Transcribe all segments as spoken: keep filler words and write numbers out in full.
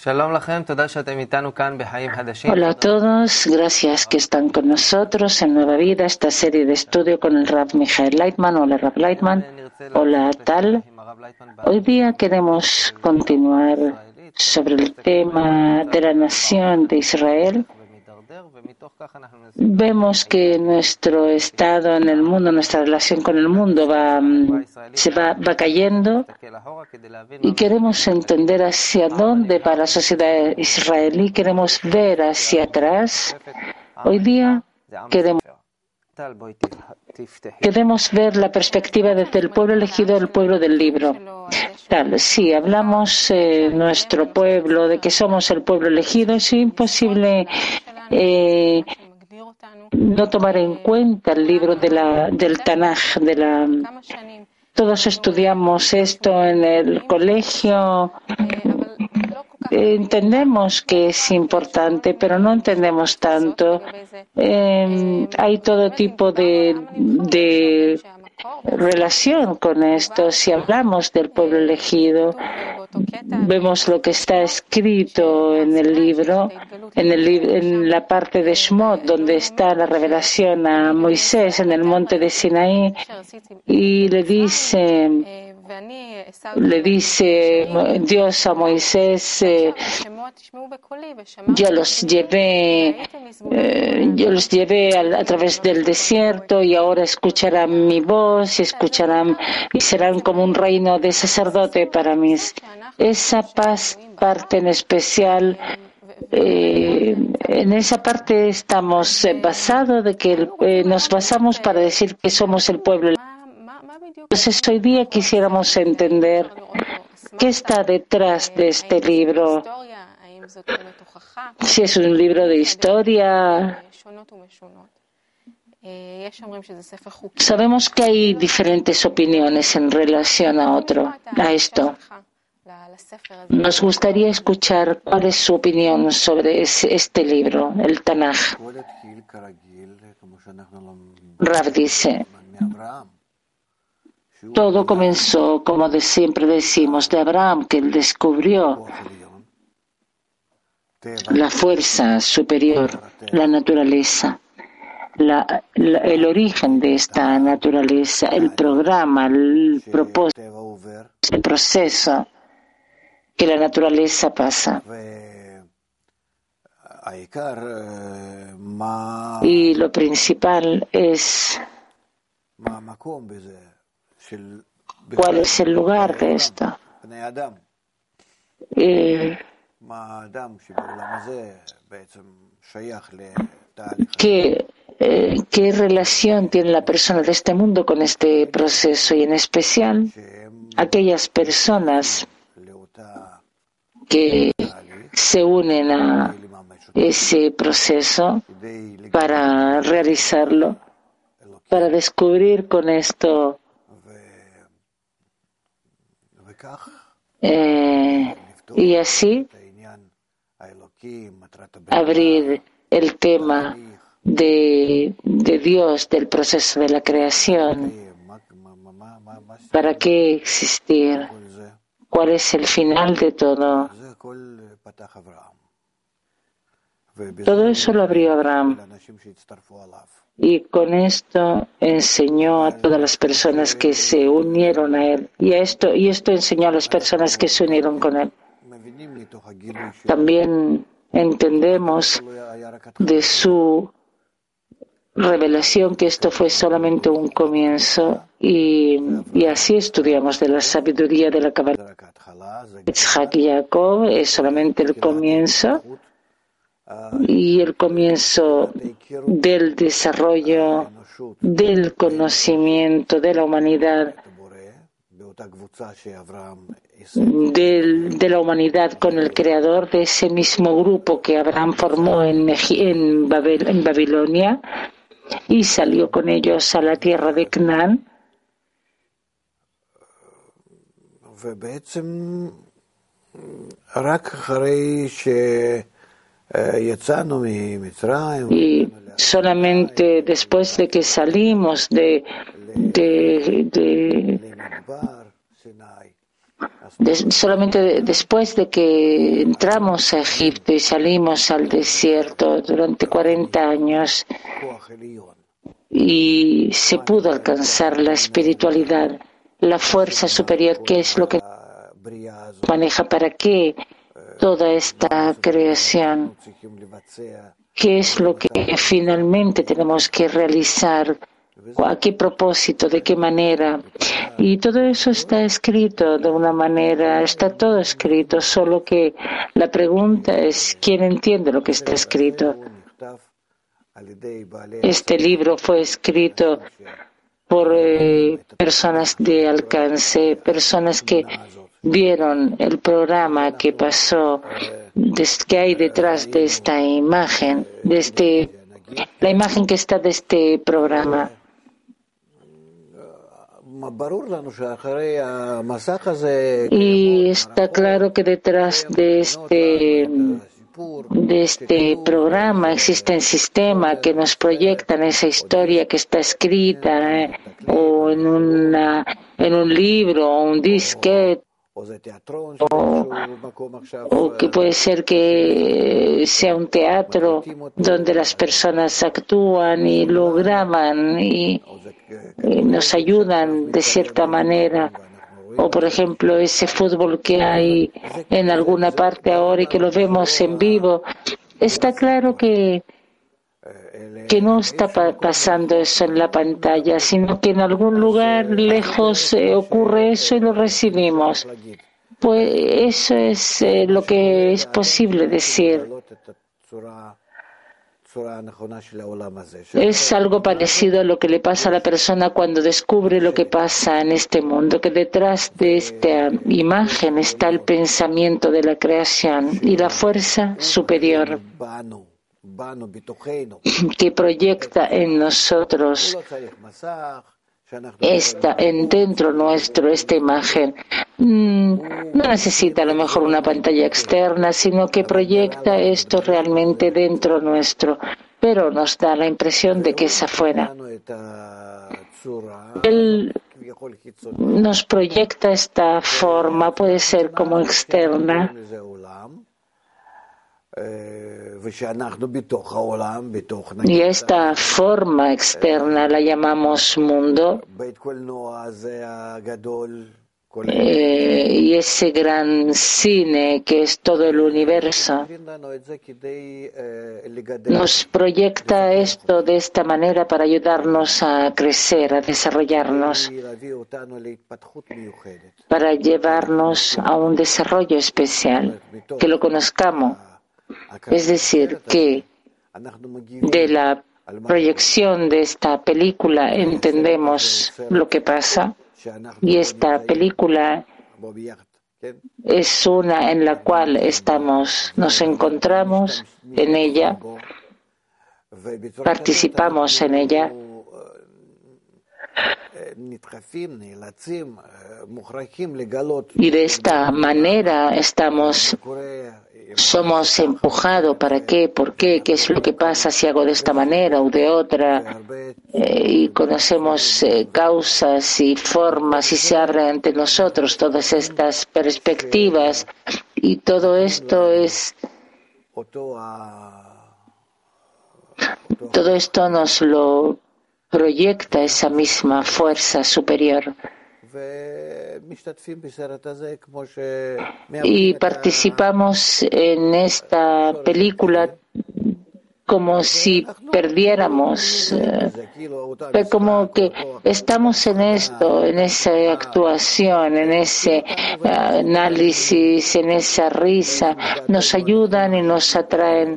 Hola a todos, gracias que están con nosotros en Nueva Vida, esta serie de estudio con el Rav Michael Leitman. Hola Rav Leitman, hola Tal. Hoy día queremos continuar sobre el tema de la nación de Israel. Vemos que nuestro estado en el mundo, nuestra relación con el mundo va, se va, va cayendo y queremos entender hacia dónde va la sociedad israelí, queremos ver hacia atrás. Hoy día queremos, queremos ver la perspectiva desde el pueblo elegido al pueblo del libro. Tal, sí, hablamos de eh, nuestro pueblo, de que somos el pueblo elegido, es imposible eh, no tomar en cuenta el libro de la, del Tanaj, de la... Todos estudiamos esto en el colegio, entendemos que es importante, pero no entendemos tanto. Eh, hay todo tipo de, de relación con esto. Si hablamos del pueblo elegido, vemos lo que está escrito en el libro, en, el, en la parte de Shemot, donde está la revelación a Moisés en el monte de Sinaí, y le dice, le dice Dios a Moisés, eh, yo los llevé, eh, yo los llevé a, a través del desierto y ahora escucharán mi voz y escucharán y serán como un reino de sacerdote para mí. Esa paz, parte en especial, eh, en esa parte estamos eh, basados de que eh, nos basamos para decir que somos el pueblo. Entonces hoy día quisiéramos entender qué está detrás de este libro. Si es un libro de historia. Sabemos que hay diferentes opiniones en relación a otro, a esto. Nos gustaría escuchar cuál es su opinión sobre este libro, el Tanaj. Rav dice, todo comenzó, como de siempre decimos, de Abraham, que él descubrió la fuerza superior, la naturaleza, la, la, el origen de esta naturaleza, el programa, el propósito, el proceso que la naturaleza pasa. Y lo principal es cuál es el lugar de esto. Eh, ¿Qué, eh, ¿Qué relación tiene la persona de este mundo con este proceso? Y en especial aquellas personas que se unen a ese proceso para realizarlo, para descubrir con esto eh, y así abrir el tema de, de Dios, del proceso de la creación. ¿Para qué existir? ¿Cuál es el final de todo? Todo eso lo abrió Abraham. Y con esto enseñó a todas las personas que se unieron a él. Y, a esto, y esto enseñó a las personas que se unieron con él. También entendemos de su revelación que esto fue solamente un comienzo. Y, y así estudiamos de la sabiduría de la Kabbalah. Yitzhak y Jacob es solamente el comienzo. Y el comienzo del desarrollo del conocimiento de la humanidad, del, de la humanidad con el creador de ese mismo grupo que Abraham formó en, en, Babel, en Babilonia y salió con ellos a la tierra de Canaán. Y solamente después de que salimos de, de, de, de, solamente de, después de que entramos a Egipto y salimos al desierto durante cuarenta años y se pudo alcanzar la espiritualidad, la fuerza superior, que es lo que maneja para qué toda esta creación, qué es lo que finalmente tenemos que realizar, a qué propósito, de qué manera. Y todo eso está escrito de una manera, está todo escrito, solo que la pregunta es ¿quién entiende lo que está escrito? Este libro fue escrito por eh, personas de alcance, personas que vieron el programa que pasó, que hay detrás de esta imagen, de este, la imagen que está de este programa. Y está claro que detrás de este de este programa existe un sistema que nos proyecta en esa historia que está escrita eh, o en una en un libro o un disquete, o, o que puede ser que sea un teatro donde las personas actúan y lo graban y, y nos ayudan de cierta manera. O, por ejemplo, ese fútbol que hay en alguna parte ahora y que lo vemos en vivo. Está claro que, que no está pa- pasando eso en la pantalla, sino que en algún lugar lejos eh, ocurre eso y lo recibimos. Pues eso es eh, lo que es posible decir. Es algo parecido a lo que le pasa a la persona cuando descubre lo que pasa en este mundo, que detrás de esta imagen está el pensamiento de la creación y la fuerza superior que proyecta en nosotros esta, en dentro nuestro, esta imagen. Mm, no necesita a lo mejor una pantalla externa, sino que proyecta esto realmente dentro nuestro, pero nos da la impresión de que es afuera. Él nos proyecta esta forma, puede ser como externa, y esta forma externa la llamamos mundo, eh, y ese gran cine que es todo el universo nos proyecta esto de esta manera para ayudarnos a crecer, a desarrollarnos, para llevarnos a un desarrollo especial, que lo conozcamos. Es decir, que de la proyección de esta película entendemos lo que pasa, y esta película es una en la cual estamos, nos encontramos en ella, participamos en ella, y de esta manera estamos somos empujados. ¿Para qué? ¿Por qué? ¿Qué es lo que pasa si hago de esta manera o de otra? Eh, y conocemos eh, causas y formas y se abren ante nosotros todas estas perspectivas, y todo esto es todo esto nos lo proyecta esa misma fuerza superior. Y participamos en esta película como si perdiéramos, eh, como que estamos en esto, en esa actuación, en ese uh, análisis, en esa risa, nos ayudan y nos atraen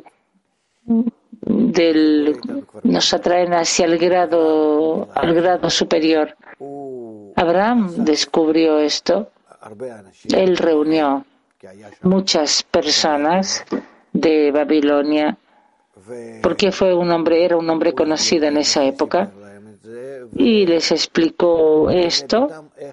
del, nos atraen hacia el grado, al grado superior. Abraham descubrió esto. Él reunió muchas personas de Babilonia, porque fue un hombre, era un hombre conocido en esa época, y les explicó esto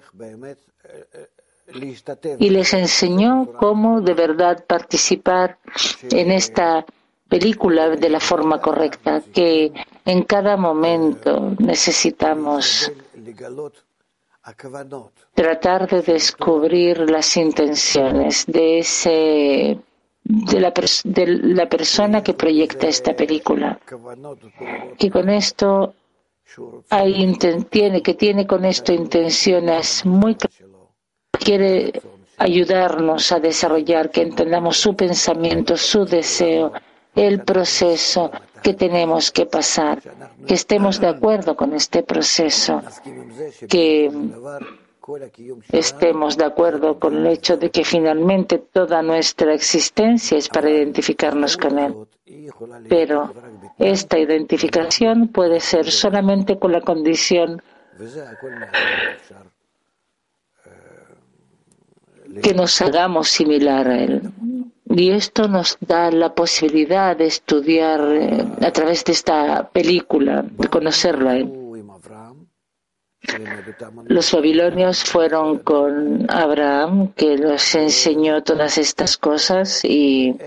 y les enseñó cómo de verdad participar en esta película de la forma correcta, que en cada momento necesitamos tratar de descubrir las intenciones de ese de la, de la persona que proyecta esta película, que con esto hay, tiene que tiene con esto intenciones muy claras, quiere ayudarnos a desarrollar, que entendamos su pensamiento, su deseo, el proceso que tenemos que pasar, que estemos de acuerdo con este proceso, que estemos de acuerdo con el hecho de que finalmente toda nuestra existencia es para identificarnos con Él. Pero esta identificación puede ser solamente con la condición que nos hagamos similar a Él. Y esto nos da la posibilidad de estudiar eh, a través de esta película, de conocerlo a Él. Los babilonios fueron con Abraham, que les enseñó todas estas cosas, y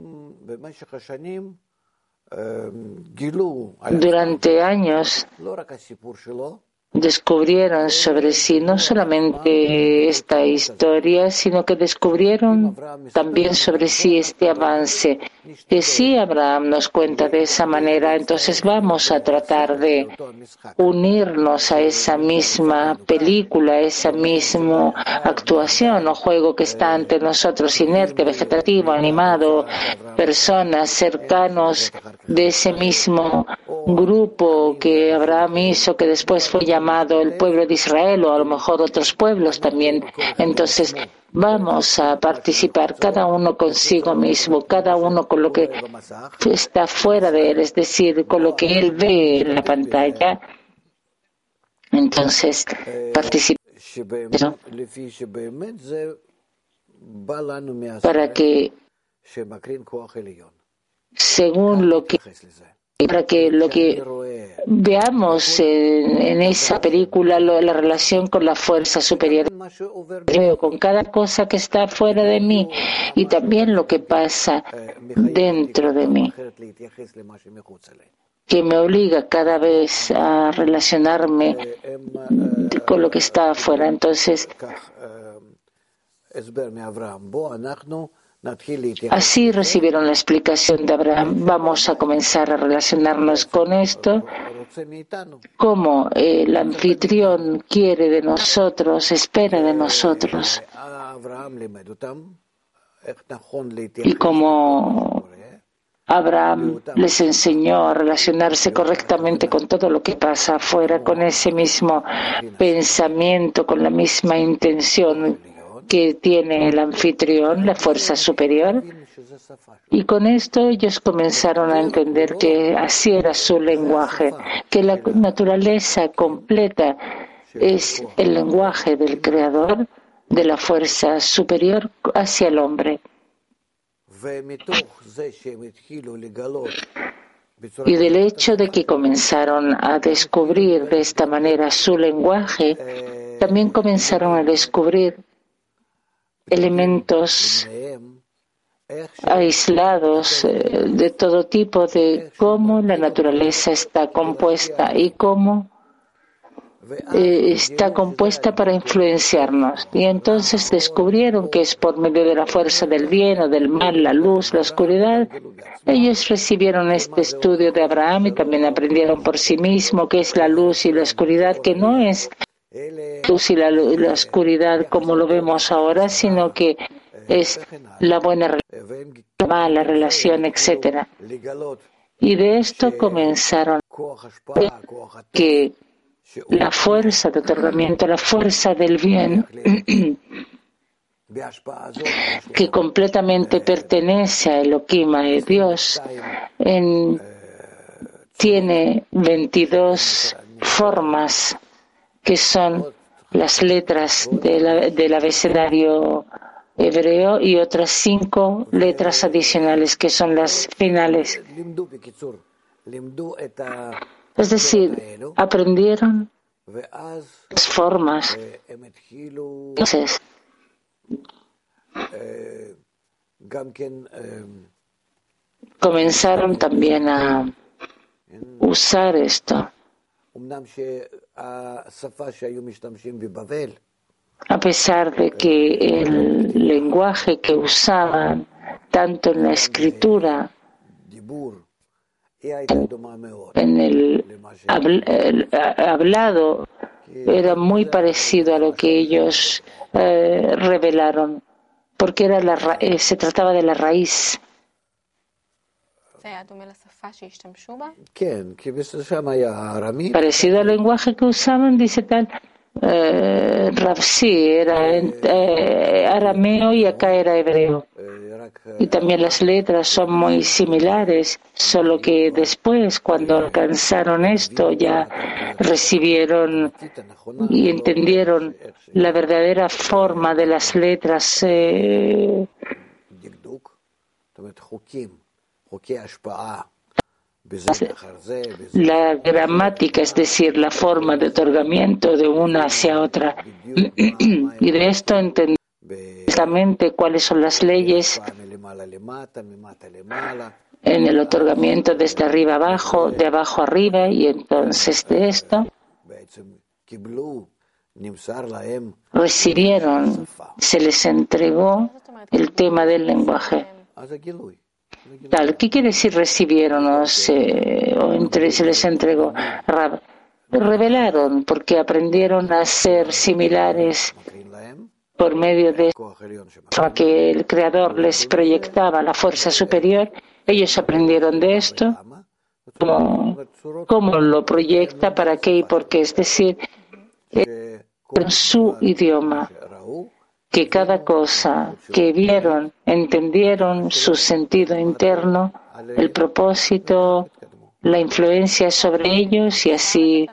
durante años descubrieron sobre sí no solamente esta historia, sino que descubrieron también sobre sí este avance. Que si Abraham nos cuenta de esa manera, entonces vamos a tratar de unirnos a esa misma película, a esa misma actuación o juego que está ante nosotros, inerte, vegetativo, animado, personas cercanos de ese mismo grupo que Abraham hizo, que después fue llamado el pueblo de Israel, o a lo mejor otros pueblos también. Entonces vamos a participar cada uno consigo mismo, cada uno con lo que está fuera de él, es decir, con lo que él ve en la pantalla. Entonces participar para que según lo que para que lo que veamos en, en esa película, lo, la relación con la fuerza superior, veo con cada cosa que está fuera de mí y también lo que pasa dentro de mí, que me obliga cada vez a relacionarme con lo que está afuera. Entonces, así recibieron la explicación de Abraham. Vamos a comenzar a relacionarnos con esto, como el anfitrión quiere de nosotros, espera de nosotros, y como Abraham les enseñó a relacionarse correctamente con todo lo que pasa afuera, con ese mismo pensamiento, con la misma intención que tiene el anfitrión, la fuerza superior, y con esto ellos comenzaron a entender que así era su lenguaje, que la naturaleza completa es el lenguaje del Creador, de la fuerza superior hacia el hombre. Y del hecho de que comenzaron a descubrir de esta manera su lenguaje, también comenzaron a descubrir elementos aislados eh, de todo tipo, de cómo la naturaleza está compuesta y cómo eh, está compuesta para influenciarnos. Y entonces descubrieron que es por medio de la fuerza del bien o del mal, la luz, la oscuridad. Ellos recibieron este estudio de Abraham y también aprendieron por sí mismos qué es la luz y la oscuridad, que no es luz y la, la oscuridad como lo vemos ahora, sino que es la buena, la mala relación, etcétera. Y de esto comenzaron que la fuerza de otorgamiento, la fuerza del bien, que completamente pertenece a Elohim, a Dios, en, tiene veintidós formas, que son las letras de la, del abecedario hebreo y otras cinco letras adicionales que son las finales. Es decir, aprendieron las formas. Entonces, comenzaron también a usar esto. A pesar de que el lenguaje que usaban, tanto en la escritura, en el, el hablado, era muy parecido a lo que ellos eh, revelaron, porque era la ra eh, se trataba de la raíz. Parecido al lenguaje que usaban, dice tal. Eh, Rav, sí, era eh, arameo y acá era hebreo. Y también las letras son muy similares, solo que después, cuando alcanzaron esto, ya recibieron y entendieron la verdadera forma de las letras. Eh, la gramática, es decir, la forma de otorgamiento de una hacia otra. Y de esto entendemos exactamente cuáles son las leyes en el otorgamiento desde arriba abajo, de abajo arriba, y entonces de esto recibieron, se les entregó el tema del lenguaje. Tal, ¿qué quiere decir recibieron o, se, o entre, se les entregó? Revelaron, porque aprendieron a ser similares por medio de que el Creador les proyectaba la fuerza superior. Ellos aprendieron de esto, cómo, cómo lo proyecta, para qué y por qué, es decir, en su idioma, que cada cosa que vieron, entendieron su sentido interno, el propósito, la influencia sobre ellos, y así.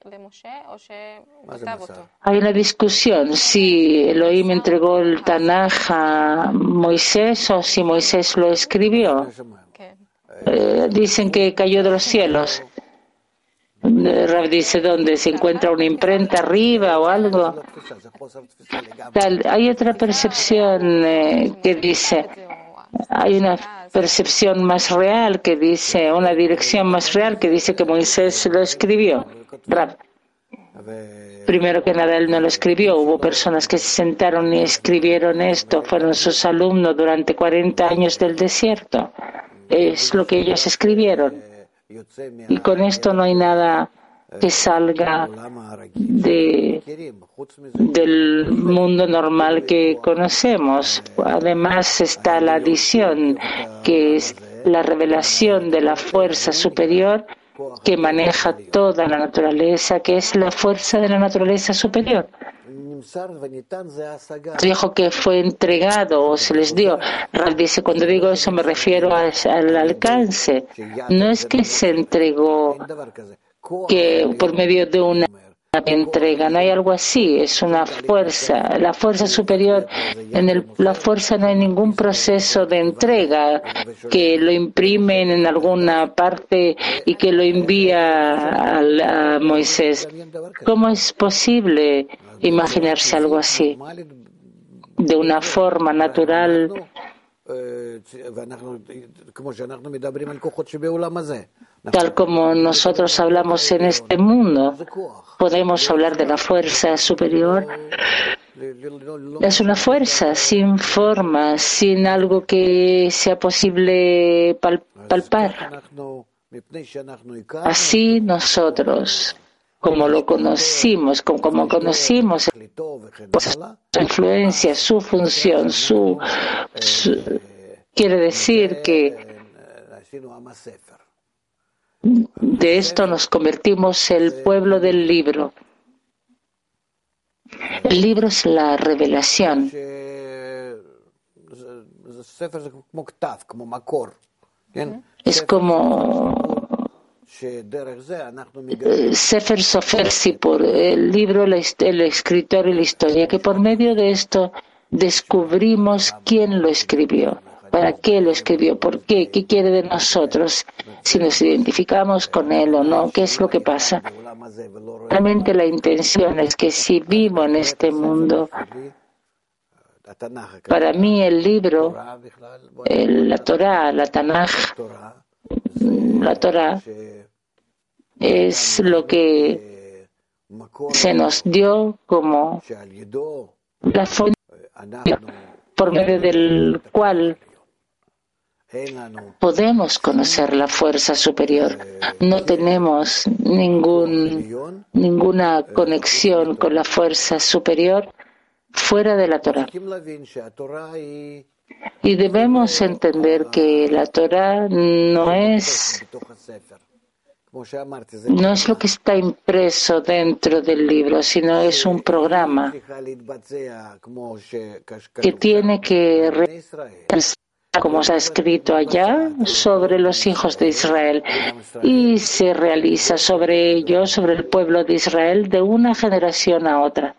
Hay una discusión si Elohim entregó el Tanaj a Moisés o si Moisés lo escribió. Eh, dicen que cayó de los cielos. Rav dice, ¿dónde? ¿Se encuentra una imprenta arriba o algo? Tal, hay otra percepción eh, que dice, hay una percepción más real que dice, una dirección más real que dice que Moisés lo escribió. Rav, primero que nada, él no lo escribió. Hubo personas que se sentaron y escribieron esto, fueron sus alumnos durante cuarenta años del desierto. Es lo que ellos escribieron. Y con esto no hay nada que salga de, del mundo normal que conocemos. Además está la adición, que es la revelación de la fuerza superior que maneja toda la naturaleza, que es la fuerza de la naturaleza superior. Dijo que fue entregado o se les dio. Rav dice, cuando digo eso me refiero a, al alcance. No es que se entregó que por medio de una entrega, no hay algo así, es una fuerza, la fuerza superior. En el, la fuerza no hay ningún proceso de entrega que lo imprimen en alguna parte y que lo envía a, a Moisés. ¿Cómo es posible imaginarse algo así? De una forma natural. Tal como nosotros hablamos en este mundo, podemos hablar de la fuerza superior. Es una fuerza sin forma, sin algo que sea posible pal palpar. Así nosotros, como lo conocimos, como, como conocimos su influencia, su función, su, su quiere decir que de esto nos convertimos en el pueblo del libro. El libro es la revelación. Es como Sefer Sofer Sipur, el libro, el escritor y la historia, que por medio de esto descubrimos quién lo escribió, para qué lo escribió, por qué, qué quiere de nosotros, si nos identificamos con él o no, qué es lo que pasa. Realmente la intención es que si vivo en este mundo, para mí el libro, el, la Torah, la Tanaj, la Torah, es lo que se nos dio como la fuente por medio del cual podemos conocer la fuerza superior. No tenemos ningún, ninguna conexión con la fuerza superior fuera de la Torah. Y debemos entender que la Torah no es, no es lo que está impreso dentro del libro, sino es un programa que tiene que realizarse como está escrito allá sobre los hijos de Israel y se realiza sobre ellos, sobre el pueblo de Israel, de una generación a otra.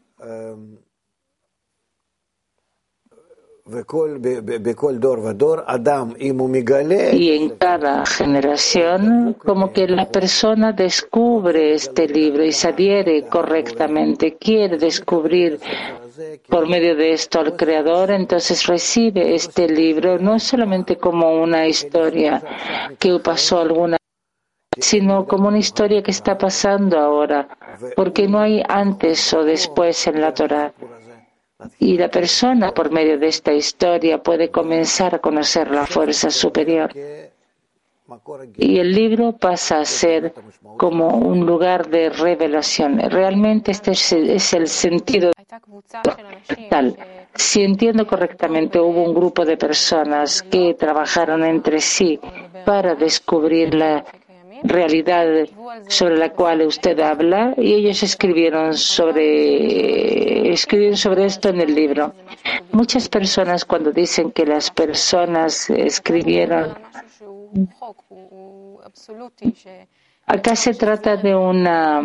Y en cada generación, como que la persona descubre este libro y se adhiere correctamente, quiere descubrir por medio de esto al Creador, entonces recibe este libro no solamente como una historia que pasó alguna vez, sino como una historia que está pasando ahora, porque no hay antes o después en la Torah. Y la persona, por medio de esta historia, puede comenzar a conocer la fuerza superior. Y el libro pasa a ser como un lugar de revelación. Realmente este es el sentido tal. Si entiendo correctamente, hubo un grupo de personas que trabajaron entre sí para descubrir la realidad sobre la cual usted habla, y ellos escribieron sobre escribieron sobre esto en el libro. Muchas personas, cuando dicen que las personas escribieron, acá se trata de una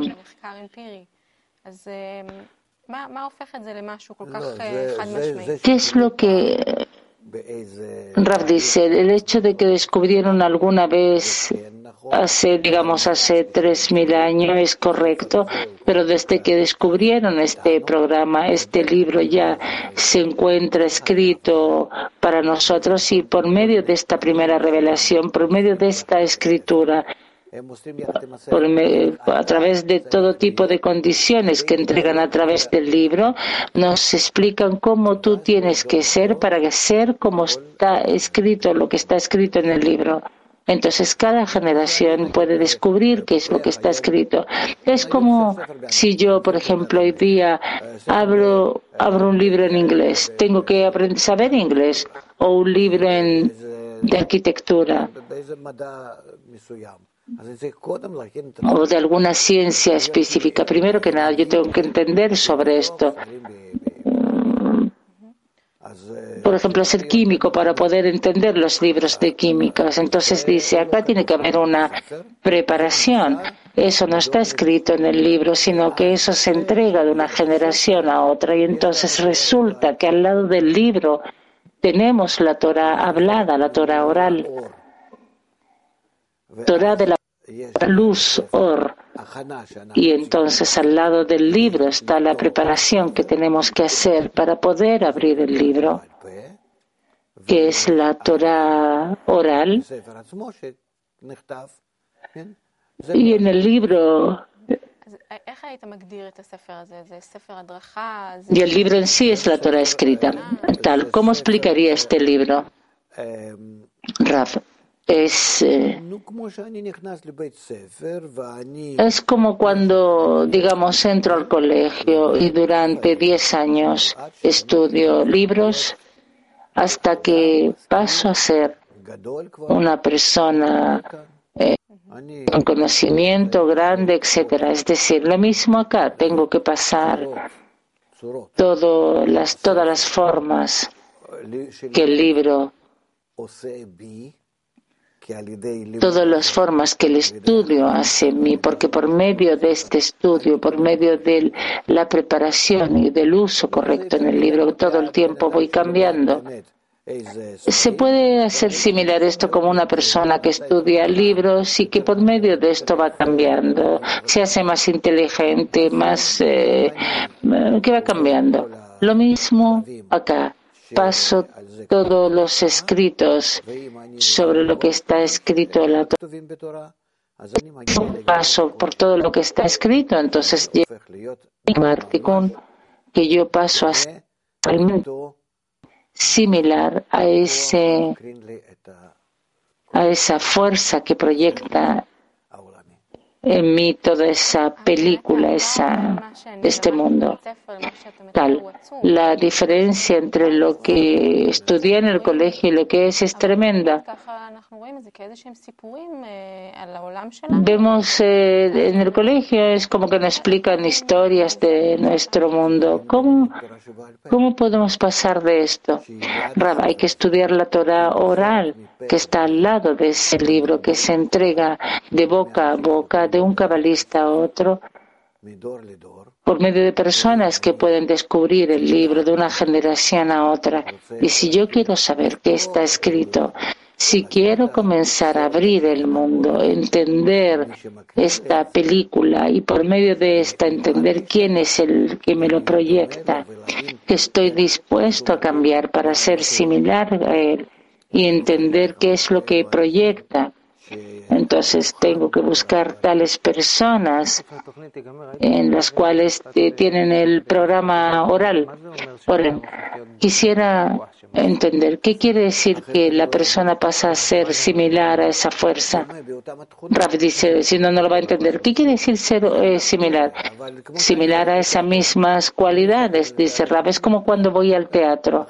¿qué es lo que Rav dice? El hecho de que descubrieron alguna vez hace, digamos, hace tres mil años es correcto, pero desde que descubrieron este programa, este libro ya se encuentra escrito para nosotros, y por medio de esta primera revelación, por medio de esta escritura, por me, a través de todo tipo de condiciones que entregan a través del libro, nos explican cómo tú tienes que ser para ser como está escrito, lo que está escrito en el libro. Entonces cada generación puede descubrir qué es lo que está escrito. Es como si yo, por ejemplo, hoy día abro, abro un libro en inglés. Tengo que aprender, saber inglés, o un libro en, de arquitectura, o de alguna ciencia específica. Primero que nada, yo tengo que entender sobre esto. Por ejemplo, ser químico para poder entender los libros de químicas. Entonces dice, acá tiene que haber una preparación. Eso no está escrito en el libro, sino que eso se entrega de una generación a otra. Y entonces resulta que al lado del libro tenemos la Torah hablada, la Torah oral. Torah de la luz, or. Y entonces al lado del libro está la preparación que tenemos que hacer para poder abrir el libro, que es la Torah oral. Y en el libro, y el libro en sí es la Torah escrita. Tal, ¿cómo explicaría este libro, Rav? Es, eh, es como cuando, digamos, entro al colegio y durante diez años estudio libros hasta que paso a ser una persona eh, con conocimiento grande, etcétera. Es decir, lo mismo acá, tengo que pasar todo las, todas las formas que el libro, todas las formas que el estudio hace en mí, porque por medio de este estudio, por medio de la preparación y del uso correcto en el libro, todo el tiempo voy cambiando. Se puede hacer similar esto como una persona que estudia libros y que por medio de esto va cambiando, se hace más inteligente, más eh, que va cambiando. Lo mismo acá. Paso todos los escritos sobre lo que está escrito en la Torah paso por todo lo que está escrito, entonces llega Tikkun, que yo paso a ser similar a ese a esa fuerza que proyecta en mí toda esa película, esa, este mundo. Tal, la diferencia entre lo que estudié en el colegio y lo que es es tremenda. Vemos eh, en el colegio es como que nos explican historias de nuestro mundo. ¿Cómo, cómo podemos pasar de esto? Rab, hay que estudiar la Torah oral, que está al lado de ese libro, que se entrega de boca a boca, de un cabalista a otro, por medio de personas que pueden descubrir el libro de una generación a otra. Y si yo quiero saber qué está escrito, si quiero comenzar a abrir el mundo, entender esta película y por medio de esta entender quién es el que me lo proyecta, que estoy dispuesto a cambiar para ser similar a él y entender qué es lo que proyecta, entonces tengo que buscar tales personas en las cuales eh, tienen el programa oral. oral. Quisiera entender qué quiere decir que la persona pasa a ser similar a esa fuerza. Rav dice, si no, no lo va a entender. ¿Qué quiere decir ser eh, similar? Similar a esas mismas cualidades, dice Rav. Es como cuando voy al teatro.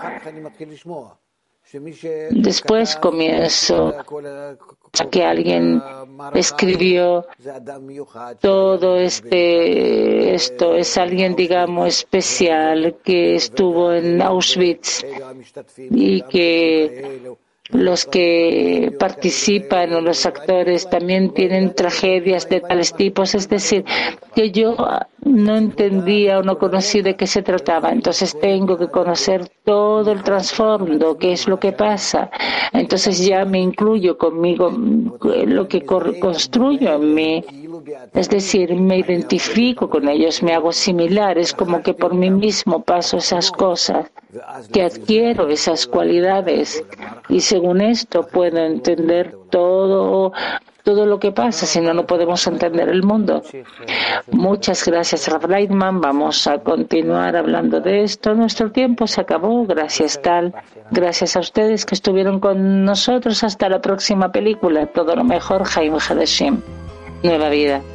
Después comienzo a que alguien escribió todo este esto es alguien, digamos, especial que estuvo en Auschwitz y que los que participan o los actores también tienen tragedias de tales tipos, es decir, que yo no entendía o no conocí de qué se trataba, entonces tengo que conocer todo el trasfondo, qué es lo que pasa, entonces ya me incluyo conmigo, lo que construyo en mí, es decir, me identifico con ellos, me hago similar, es como que por mí mismo paso esas cosas, que adquiero esas cualidades y según esto puedo entender todo todo lo que pasa, si no, no podemos entender el mundo. Muchas gracias, Rav Leitman. Vamos a continuar hablando de esto. Nuestro tiempo se acabó. Gracias, Tal. Gracias a ustedes que estuvieron con nosotros. Hasta la próxima película. Todo lo mejor, Chaim Hadashim. Nueva vida.